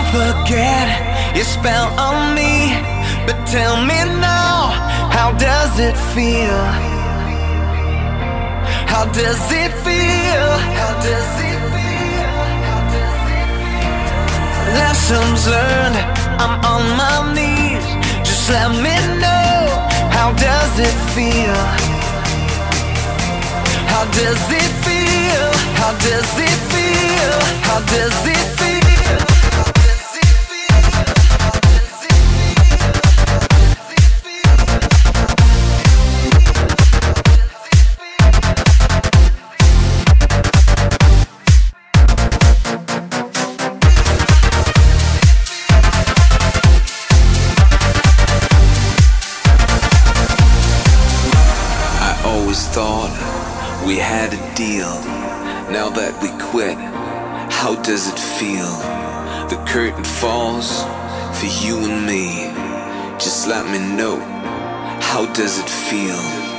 forget your spell on me, but tell me now, how does it feel? How does it feel? How does it feel? How does it feel? Lessons learned, I'm on my knees. Just let me know, how does it feel? How does it feel? How does it feel? How does it feel? Thought we had a deal. Now that we quit, how does it feel? The curtain falls for you and me. Just let me know, how does it feel?